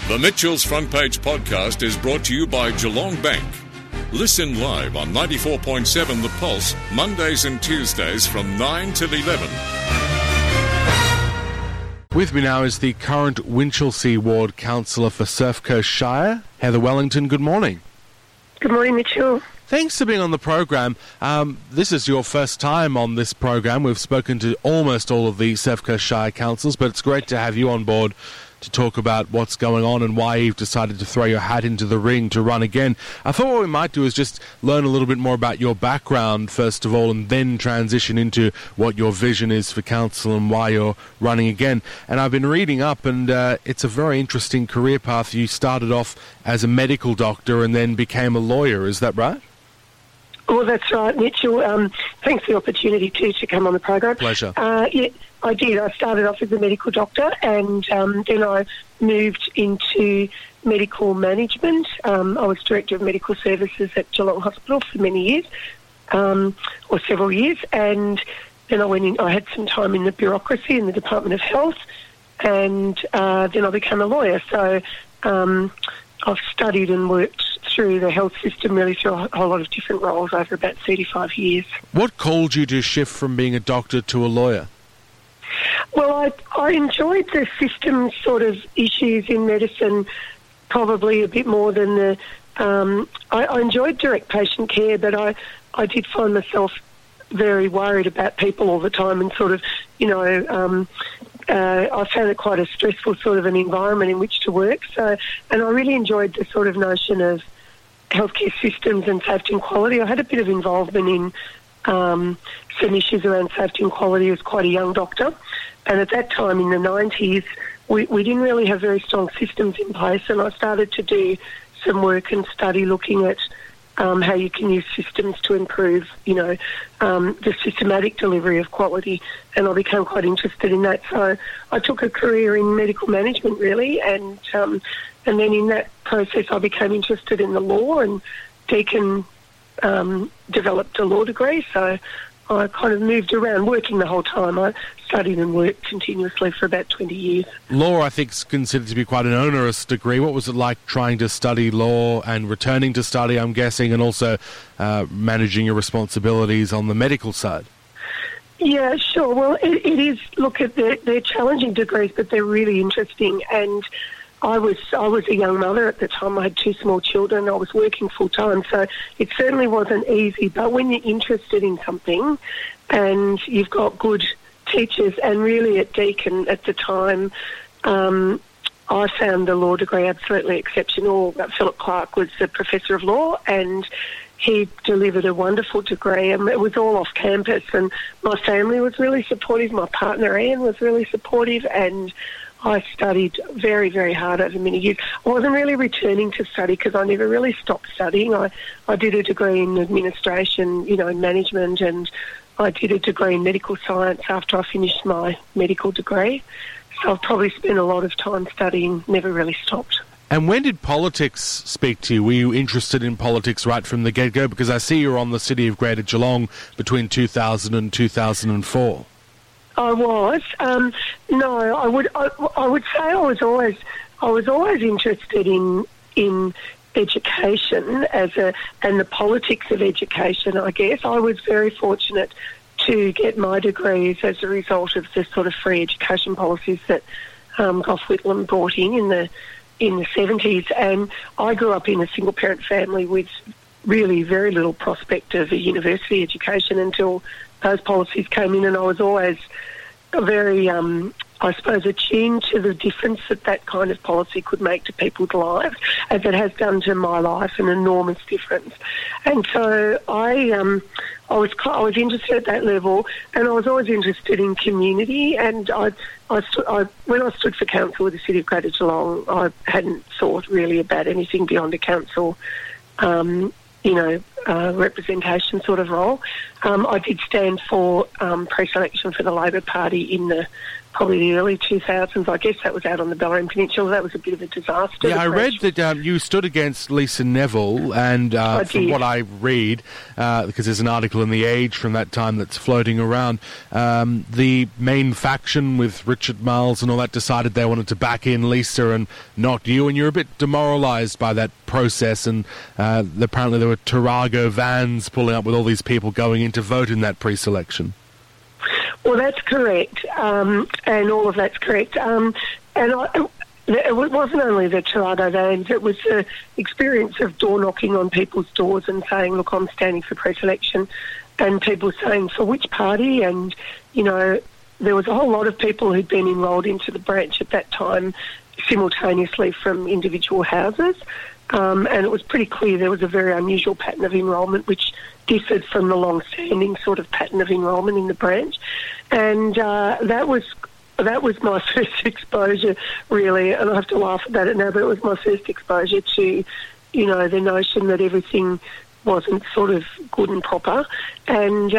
The Mitchell's Front Page podcast is brought to you by Geelong Bank. Listen live on 94.7 The Pulse, Mondays and Tuesdays from 9 till 11. With me now is the current Winchelsea Ward Councillor for Surf Coast Shire, Heather Wellington. Good morning. Good morning, Mitchell. Thanks for being on the program. This is your first time on this program. We've spoken to almost all of the Surf Coast Shire councils, but it's great to have you on board to talk about what's going on and why you've decided to throw your hat into the ring to run again. I thought what we might do is just learn a little bit more about your background, first of all, and then transition into what your vision is for council and why you're running again. And I've been reading up, and it's a very interesting career path. You started off as a medical doctor and then became a lawyer. Is that right? Well, that's right, Mitchell. Thanks for the opportunity to come on the program. Pleasure. Yeah, I did. I started off as a medical doctor, and then I moved into medical management. I was Director of Medical Services at Geelong Hospital for many years, or several years, and then I went in. I had some time in the bureaucracy in the Department of Health, and then I became a lawyer. So I've studied and worked through the health system really through a whole lot of different roles over about 35 years. What called you to shift from being a doctor to a lawyer? Well, I enjoyed the system sort of issues in medicine probably a bit more than the... I enjoyed direct patient care, but I did find myself very worried about people all the time and sort of, I found it quite a stressful sort of an environment in which to work. So, and I really enjoyed the sort of notion of healthcare systems and safety and quality. I had a bit of involvement in some issues around safety and quality as quite a young doctor. And at that time in the 90s, we didn't really have very strong systems in place, and I started to do some work and study looking at how you can use systems to improve, the systematic delivery of quality, and I became quite interested in that. So I took a career in medical management, really, and then in that process I became interested in the law, and Deakin developed a law degree, so I kind of moved around working the whole time. I studied and worked continuously for about 20 years. Law, I think, is considered to be quite an onerous degree. What was it like trying to study law and returning to study, I'm guessing, and also managing your responsibilities on the medical side? Yeah, sure. Well, it is. Look, they're challenging degrees, but they're really interesting. And I was a young mother at the time. I had 2 small children. I was working full time, so it certainly wasn't easy. But when you're interested in something and you've got good teachers, and really at Deakin at the time, I found the law degree absolutely exceptional. Philip Clark was the Professor of Law, and he delivered a wonderful degree, and it was all off campus, and my family was really supportive. My partner, Ian, was really supportive, and I studied very, very hard over many years. I wasn't really returning to study because I never really stopped studying. I did a degree in administration, in management, and I did a degree in medical science after I finished my medical degree. So I've probably spent a lot of time studying, never really stopped. And when did politics speak to you? Were you interested in politics right from the get-go? Because I see you're on the City of Greater Geelong between 2000 and 2004. I was. No, I would say I was always interested in education and the politics of education, I guess. I was very fortunate to get my degrees as a result of the sort of free education policies that Gough Whitlam brought in the 70s, and I grew up in a single parent family with really very little prospect of a university education until those policies came in, and I was always very, I suppose, attuned to the difference that kind of policy could make to people's lives, as it has done to my life, an enormous difference. And so I was interested at that level, and I was always interested in community. And when I stood for council with the City of Greater Geelong, I hadn't thought really about anything beyond a council, representation sort of role. I did stand for pre-selection for the Labor Party in probably the early 2000s. I guess that was out on the Bellarine Peninsula. That was a bit of a disaster. Yeah, I read that you stood against Lisa Neville, and from what I read, because there's an article in The Age from that time that's floating around, the main faction with Richard Marles and all that decided they wanted to back in Lisa and not you, and you're a bit demoralised by that process, and apparently there were Tarago vans pulling up with all these people going in to vote in that pre-selection. Well, that's correct, and all of that's correct. It wasn't only the Tarago vans, it was the experience of door knocking on people's doors and saying, look, I'm standing for pre-selection, and people saying, for which party? And, you know, there was a whole lot of people who'd been enrolled into the branch at that time simultaneously from individual houses. And it was pretty clear there was a very unusual pattern of enrolment which differed from the long-standing sort of pattern of enrolment in the branch. And that was my first exposure, really, and I have to laugh about it now, but it was my first exposure to, you know, the notion that everything wasn't sort of good and proper. And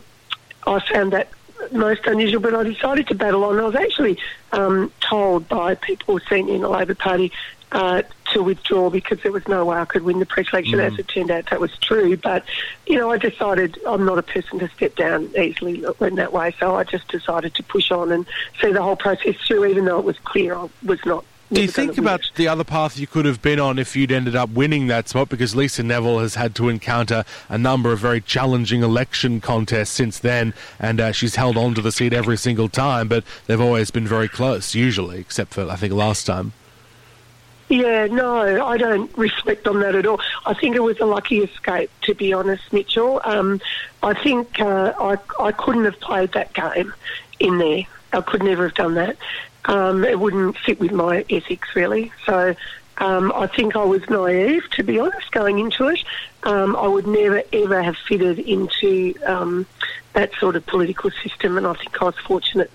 I found that most unusual, but I decided to battle on. I was actually told by people senior in the Labor Party to withdraw because there was no way I could win the pre-selection. As it turned out, that was true. But, you know, I decided I'm not a person to step down easily in that way, so I just decided to push on and see the whole process through, even though it was clear I was not. Do you think about the other path you could have been on if you'd ended up winning that spot? Because Lisa Neville has had to encounter a number of very challenging election contests since then, and she's held on to the seat every single time, but they've always been very close, usually, except for, I think, last time. Yeah, no, I don't reflect on that at all. I think it was a lucky escape, to be honest, Mitchell. I think I couldn't have played that game in there. I could never have done that. It wouldn't fit with my ethics, really. So I think I was naive, to be honest, going into it. I would never, ever have fitted into that sort of political system, and I think I was fortunate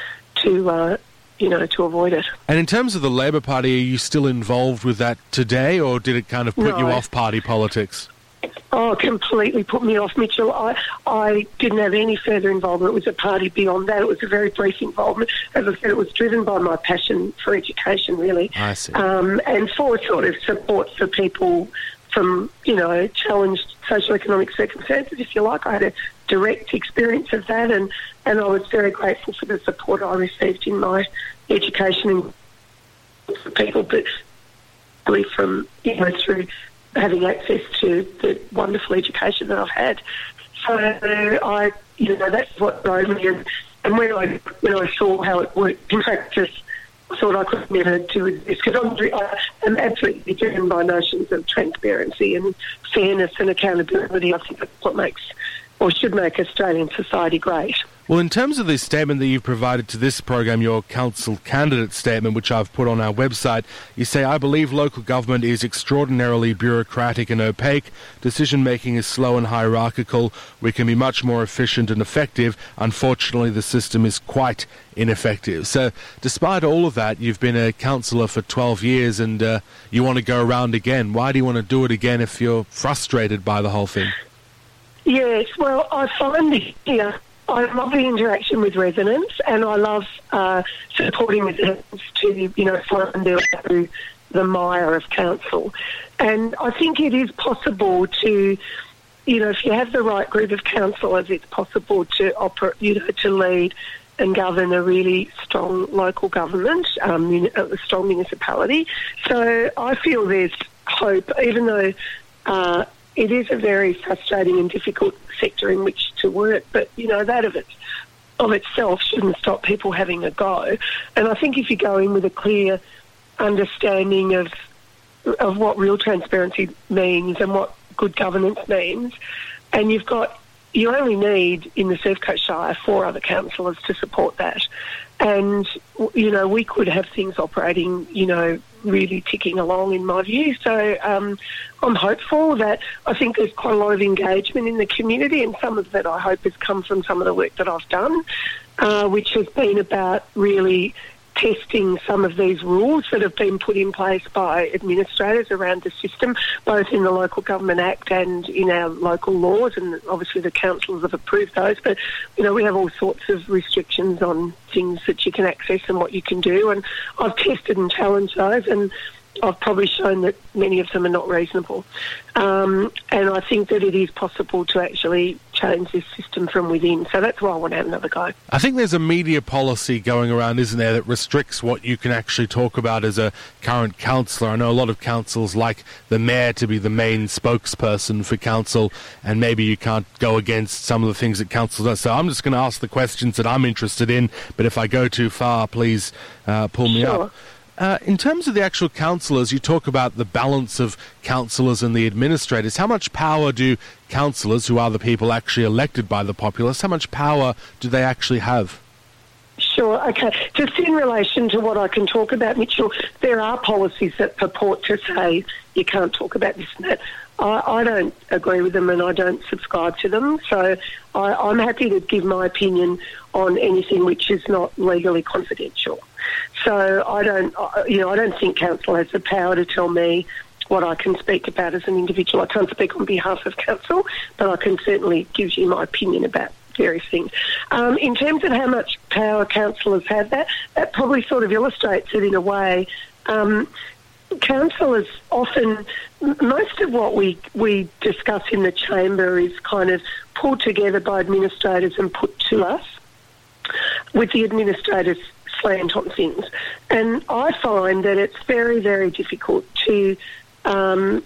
to avoid it. And in terms of the Labor Party, are you still involved with that today, or did it kind of put you off party politics? Oh, completely put me off, Mitchell. I didn't have any further involvement with the party beyond that. It was a very brief involvement. As I said, it was driven by my passion for education, really. I see. And for sort of support for people from, you know, challenged socioeconomic circumstances, if you like. I had a direct experience of that, and I was very grateful for the support I received in my education and for people, but really from, you know, through having access to the wonderful education that I've had. So that's what drove me. And when I saw how it worked in practice, I thought I could never do this, because I'm absolutely driven by notions of transparency and fairness and accountability. I think that's what makes, or should make, Australian society great. Well, in terms of the statement that you've provided to this program, your council candidate statement, which I've put on our website, you say, I believe local government is extraordinarily bureaucratic and opaque. Decision-making is slow and hierarchical. We can be much more efficient and effective. Unfortunately, the system is quite ineffective. So, despite all of that, you've been a councillor for 12 years and you want to go around again. Why do you want to do it again if you're frustrated by the whole thing? Yes, well, I find I love the interaction with residents, and I love supporting residents to, you know, find their way through the mire of council. And I think it is possible to, you know, if you have the right group of councillors, it's possible to operate, you know, to lead and govern a really strong local government, a strong municipality. So I feel there's hope, even though it is a very frustrating and difficult sector in which to work, but, you know, that of itself shouldn't stop people having a go. And I think if you go in with a clear understanding of what real transparency means and what good governance means, and you only need, in the Surf Coast Shire, 4 other councillors to support that. And, you know, we could have things operating, you know, really ticking along, in my view. So I'm hopeful that I think there's quite a lot of engagement in the community, and some of that I hope has come from some of the work that I've done, which has been about really testing some of these rules that have been put in place by administrators around the system, both in the Local Government Act and in our local laws, and obviously the councils have approved those. But, we have all sorts of restrictions on things that you can access and what you can do, and I've tested and challenged those, and I've probably shown that many of them are not reasonable. And I think that it is possible to actually change this system from within. So that's why I want to have another go. I think there's a media policy going around, isn't there, that restricts what you can actually talk about as a current councillor. I know a lot of councils like the mayor to be the main spokesperson for council, and maybe you can't go against some of the things that council does. So I'm just going to ask the questions that I'm interested in, but if I go too far, please pull me up. In terms of the actual councillors, you talk about the balance of councillors and the administrators. How much power do councillors, who are the people actually elected by the populace, how much power do they actually have? Sure, okay. Just in relation to what I can talk about, Mitchell, there are policies that purport to say you can't talk about this and that. I don't agree with them and I don't subscribe to them, so I'm happy to give my opinion on anything which is not legally confidential. So I don't think council has the power to tell me what I can speak about as an individual. I can't speak on behalf of council, but I can certainly give you my opinion about various things. In terms of how much power councillors have, that probably sort of illustrates it in a way. Councillors often, most of what we discuss in the chamber is kind of pulled together by administrators and put to us, with the administrators slant on things. And I find that it's very, very difficult to kind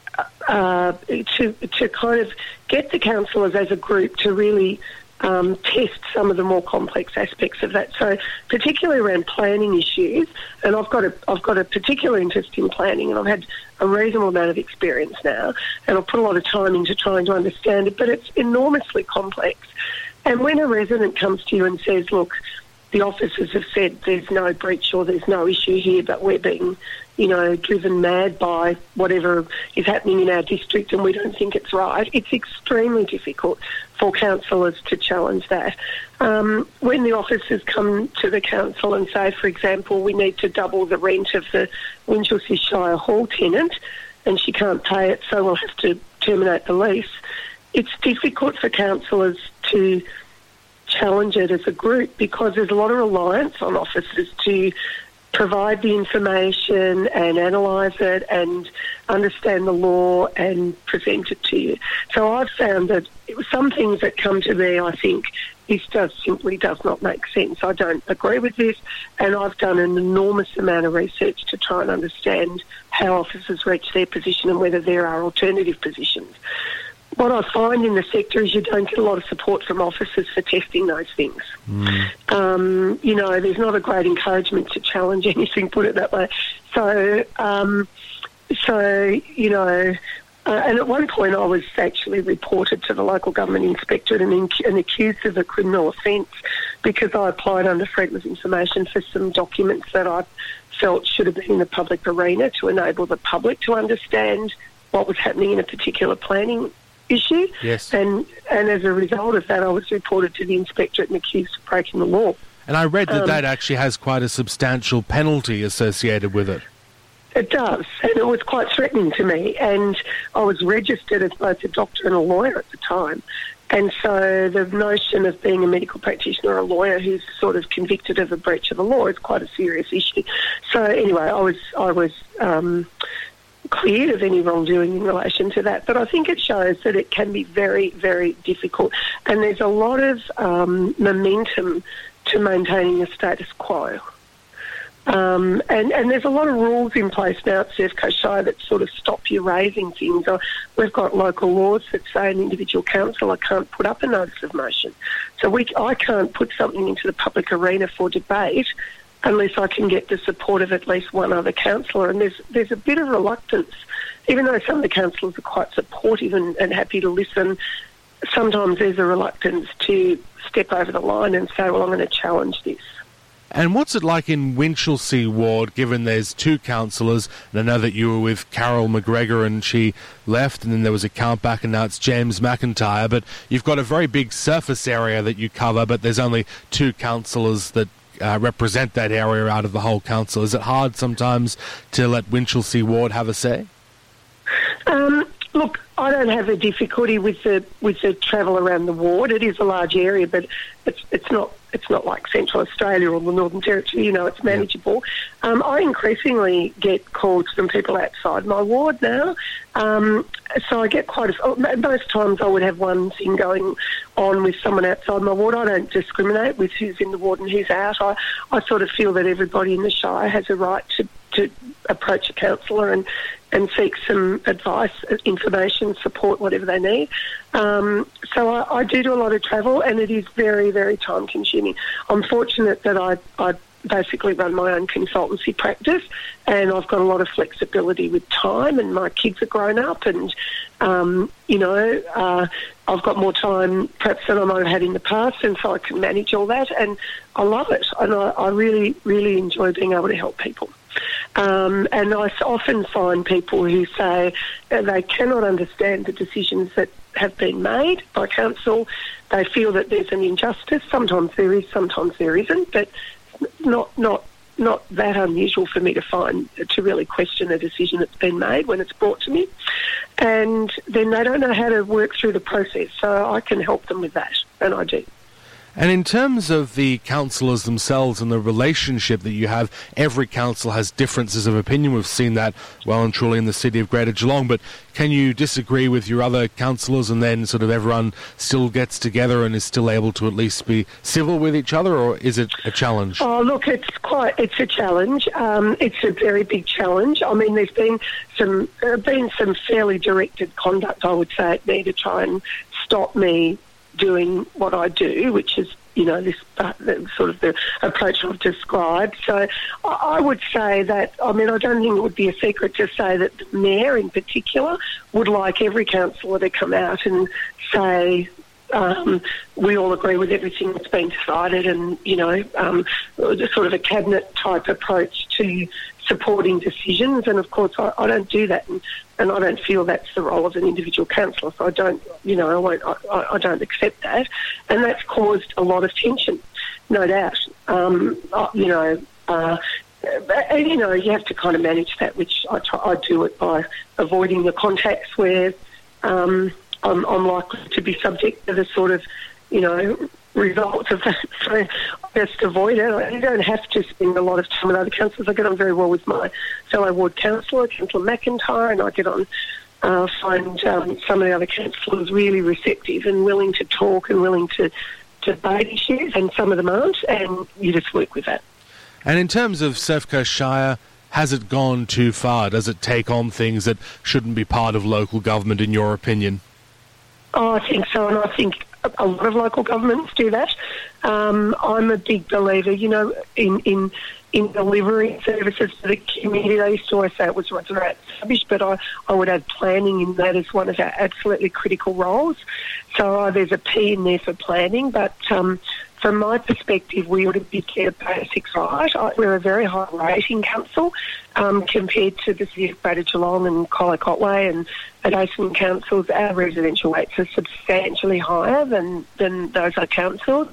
of get the councillors as a group to really test some of the more complex aspects of that. So particularly around planning issues, and I've got a particular interest in planning, and I've had a reasonable amount of experience now, and I've put a lot of time into trying to understand it, but it's enormously complex. And when a resident comes to you and says, look, the officers have said there's no breach or there's no issue here, but we're being, driven mad by whatever is happening in our district and we don't think it's right, it's extremely difficult for councillors to challenge that. When the officers come to the council and say, for example, we need to double the rent of the Winchelsea Shire Hall tenant and she can't pay it, so we'll have to terminate the lease, it's difficult for councillors to challenge it as a group because there's a lot of reliance on officers to provide the information and analyse it and understand the law and present it to you. So I've found that some things that come to me, I think, this simply does not make sense. I don't agree with this, and I've done an enormous amount of research to try and understand how officers reach their position and whether there are alternative positions. What I find in the sector is you don't get a lot of support from officers for testing those things. There's not a great encouragement to challenge anything, put it that way. And at one point I was actually reported to the local government inspectorate and accused of a criminal offence because I applied under freedom of information for some documents that I felt should have been in the public arena to enable the public to understand what was happening in a particular planning issue. Yes. And as a result of that, I was reported to the inspectorate and accused of breaking the law. And I read that actually has quite a substantial penalty associated with it. It does, and it was quite threatening to me. And I was registered as both a doctor and a lawyer at the time. And so the notion of being a medical practitioner or a lawyer who's sort of convicted of a breach of the law is quite a serious issue. So anyway, I was cleared of any wrongdoing in relation to that. But I think it shows that it can be very, very difficult. And there's a lot of momentum to maintaining a status quo. And there's a lot of rules in place now at Surf Coast Shire that sort of stop you raising things. We've got local laws that say an individual councillor can't put up a notice of motion. So I can't put something into the public arena for debate unless I can get the support of at least one other councillor. And there's a bit of reluctance, even though some of the councillors are quite supportive and happy to listen, sometimes there's a reluctance to step over the line and say, well, I'm going to challenge this. And what's it like in Winchelsea Ward, given there's two councillors, and I know that you were with Carol McGregor and she left, and then there was a count back and now it's James McIntyre, but you've got a very big surface area that you cover, but there's only two councillors that represent that area out of the whole council. Is it hard sometimes to let Winchelsea Ward have a say? Look, I don't have a difficulty with the travel around the ward. It is a large area, but it's not like Central Australia or the Northern Territory. It's manageable. I increasingly get calls from people outside my ward now. So I get most times I would have one thing going on with someone outside my ward. I don't discriminate with who's in the ward and who's out. I sort of feel that everybody in the Shire has a right to approach a councillor and seek some advice, information, support, whatever they need. So I do a lot of travel, and it is very, very time-consuming. I'm fortunate that I basically run my own consultancy practice, and I've got a lot of flexibility with time, and my kids are grown up, and, I've got more time perhaps than I might have had in the past, and so I can manage all that, and I love it, and I really, really enjoy being able to help people. And I often find people who say they cannot understand the decisions that have been made by council. They feel that there's an injustice. Sometimes there is, sometimes there isn't, but not that unusual for me to really question a decision that's been made when it's brought to me. And then they don't know how to work through the process, so I can help them with that, and I do. And in terms of the councillors themselves and the relationship that you have, every council has differences of opinion. We've seen that well and truly in the city of Greater Geelong. But can you disagree with your other councillors and then sort of everyone still gets together and is still able to at least be civil with each other, or is it a challenge? Oh, look, it's a challenge. It's a very big challenge. I mean, there's been some fairly directed conduct, I would say, at me to try and stop me doing what I do, which is, this sort of the approach I've described. So I would say that, I don't think it would be a secret to say that the Mayor in particular would like every councillor to come out and say, we all agree with everything that's been decided, and, sort of a cabinet type approach to supporting decisions. And of course I don't do that, and I don't feel that's the role of an individual councillor, so I don't accept that, and that's caused a lot of tension, no doubt. You have to kind of manage that, which I do it by avoiding the contacts where I'm likely to be subject to the sort of, results of that. So I just avoid it. You don't have to spend a lot of time with other councillors. I get on very well with my fellow ward councillor, Councillor McIntyre, and I get on, find some of the other councillors really receptive and willing to talk and willing to debate issues, and some of them aren't, and you just work with that. And in terms of Surf Coast Shire, has it gone too far? Does it take on things that shouldn't be part of local government, in your opinion? Oh, I think so, and I think a lot of local governments do that. I'm a big believer, in delivering services to the community. I used to always say it was rather rubbish, but I would add planning in that as one of our absolutely critical roles. So there's a P in there for planning, but from my perspective, we ought to be get basics right. We're a very high rating council compared to the City of Greater Geelong and Colac Otway and adjacent councils. Our residential rates are substantially higher than those other councils.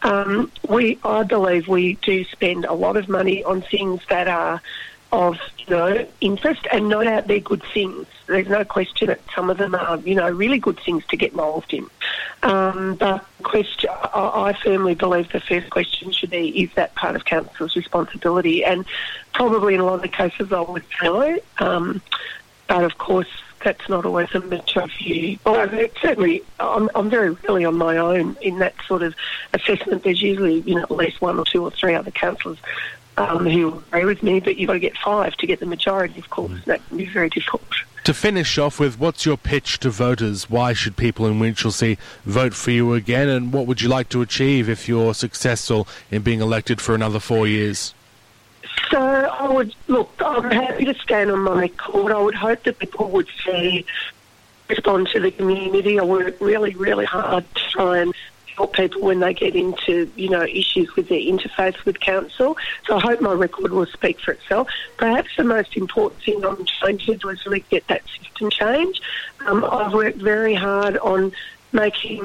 I believe we do spend a lot of money on things that are of interest, and no doubt they're good things. There's no question that some of them are really good things to get involved in. But I firmly believe the first question should be, is that part of council's responsibility? And probably in a lot of cases I would say no. But of course that's not always a mature view. Well, certainly I'm very really on my own in that sort of assessment. There's usually at least one or two or three other councillors who agree with me, but you've got to get 5 to get the majority, of course. That can be very difficult. To finish off with, what's your pitch to voters? Why should people in Winchelsea vote for you again, and what would you like to achieve if you're successful in being elected for another 4 years? So I'm happy to stand on my record. I would hope that people would respond to the community. I work really, really hard to try and help people when they get into, issues with their interface with council. So I hope my record will speak for itself. Perhaps the most important thing I'm trying to do is really get that system change. I've worked very hard on making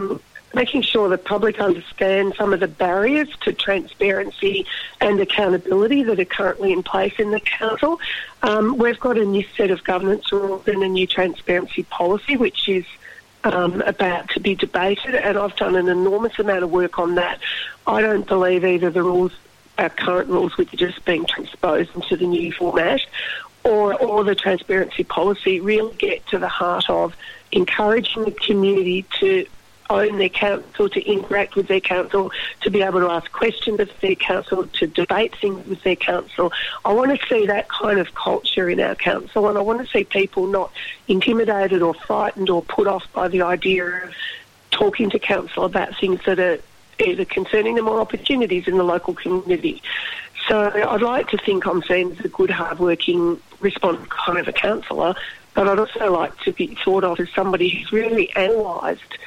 making sure the public understand some of the barriers to transparency and accountability that are currently in place in the council. We've got a new set of governance rules and a new transparency policy, which is about to be debated, and I've done an enormous amount of work on that. I don't believe either the rules, our current rules, which are just being transposed into the new format, or the transparency policy really get to the heart of encouraging the community to own their council, to interact with their council, to be able to ask questions of their council, to debate things with their council. I want to see that kind of culture in our council, and I want to see people not intimidated or frightened or put off by the idea of talking to council about things that are either concerning them or opportunities in the local community. So I'd like to think I'm seen as a good, hard-working, responsive kind of a councillor, but I'd also like to be thought of as somebody who's really analysed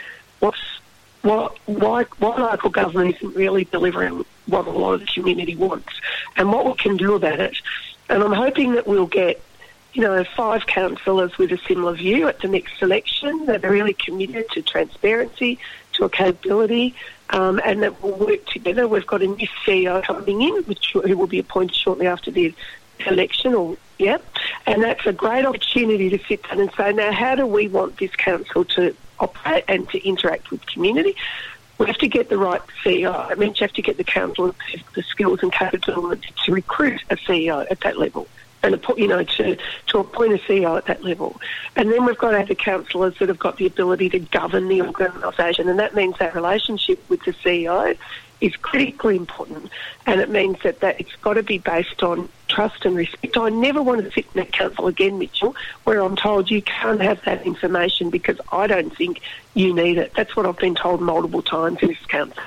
why local government isn't really delivering what a lot of the community wants and what we can do about it. And I'm hoping that we'll get, 5 councillors with a similar view at the next election that are really committed to transparency, to accountability, and that we'll work together. We've got a new CEO coming in, who will be appointed shortly after the election, and that's a great opportunity to sit down and say, now, how do we want this council to operate and to interact with community? We have to get the right CEO. It means you have to get the council the skills and capability to recruit a CEO at that level, and to appoint a CEO at that level. And then we've got to have the councillors that have got the ability to govern the organisation, and that means that relationship with the CEO is critically important, and it means that it's got to be based on trust and respect. I never want to sit in a council again, Mitchell, where I'm told you can't have that information because I don't think you need it. That's what I've been told multiple times in this council.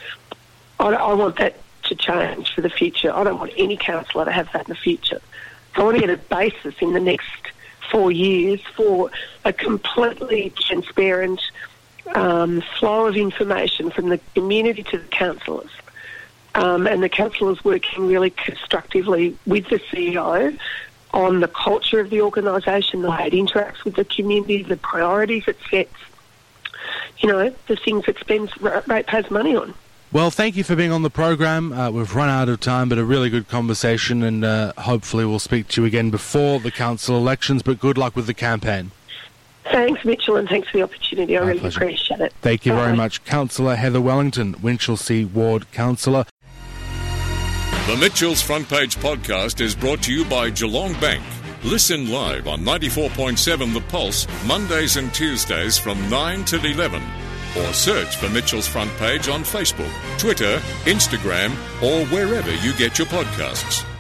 I want that to change for the future. I don't want any councillor to have that in the future. I want to get a basis in the next 4 years for a completely transparent flow of information from the community to the councillors, and the councillors working really constructively with the CEO on the culture of the organisation, the way it interacts with the community, the priorities it sets, the things it spends ratepayers' money on. Well, thank you for being on the program. We've run out of time, but a really good conversation, and hopefully we'll speak to you again before the council elections, but good luck with the campaign. Thanks, Mitchell, and thanks for the opportunity. I really appreciate it. Thank you very much. Councillor Heather Wellington, Winchelsea Ward Councillor. The Mitchell's Front Page podcast is brought to you by Geelong Bank. Listen live on 94.7 The Pulse, Mondays and Tuesdays from 9 till 11. Or search for Mitchell's Front Page on Facebook, Twitter, Instagram, or wherever you get your podcasts.